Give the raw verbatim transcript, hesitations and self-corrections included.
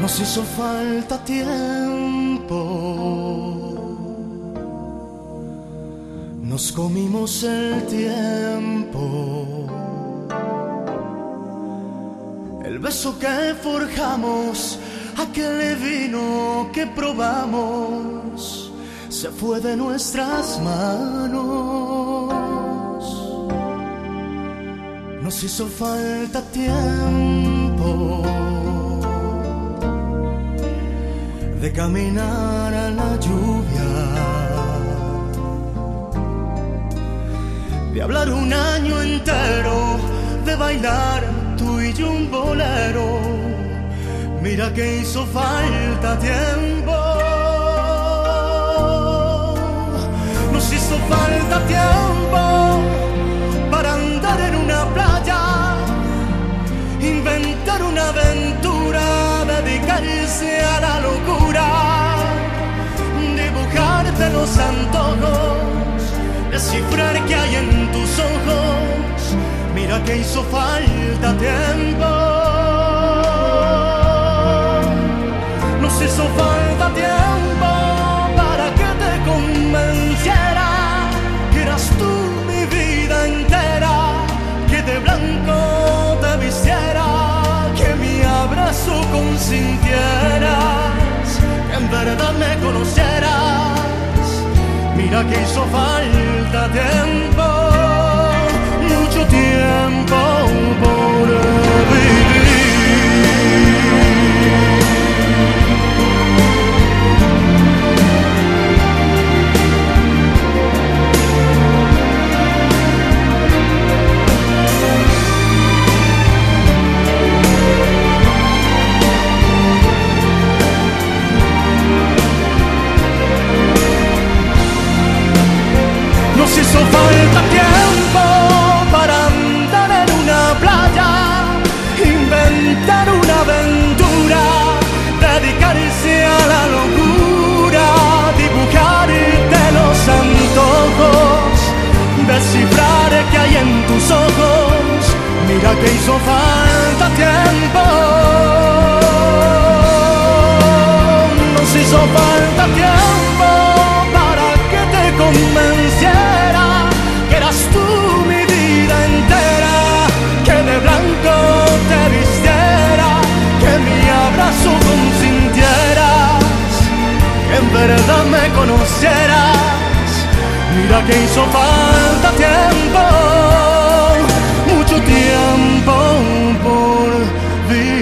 Nos hizo falta tiempo, nos comimos el tiempo, el beso que forjamos, aquel vino que probamos, se fue de nuestras manos. Nos hizo falta tiempo de caminar a la lluvia, de hablar un año entero, de bailar tú y yo un bolero. Mira que hizo falta tiempo, nos hizo falta tiempo para andar en una playa, inventar una aventura, dedicarse a la locura, dibujarte los antojos, descifrar qué hay en tus ojos. Mira que hizo falta tiempo, nos hizo falta tiempo para que te convenciera que eras tú mi vida entera, que de blanco te vistiera, que mi abrazo consintieras, que en verdad me conocieras. Mira que hizo falta tiempo, mucho tiempo por vivir. Nos hizo falta tiempo para andar en una playa, inventar una aventura, dedicarse a la locura, dibujarte los antojos, descifrar qué hay en tus ojos. Mira que hizo falta tiempo, nos hizo falta tiempo para que te convenciera que eras tú mi vida entera, que de blanco te vistiera, que mi abrazo consintieras, que en verdad me conocieras. Mira que hizo falta tiempo, mucho tiempo por vivir.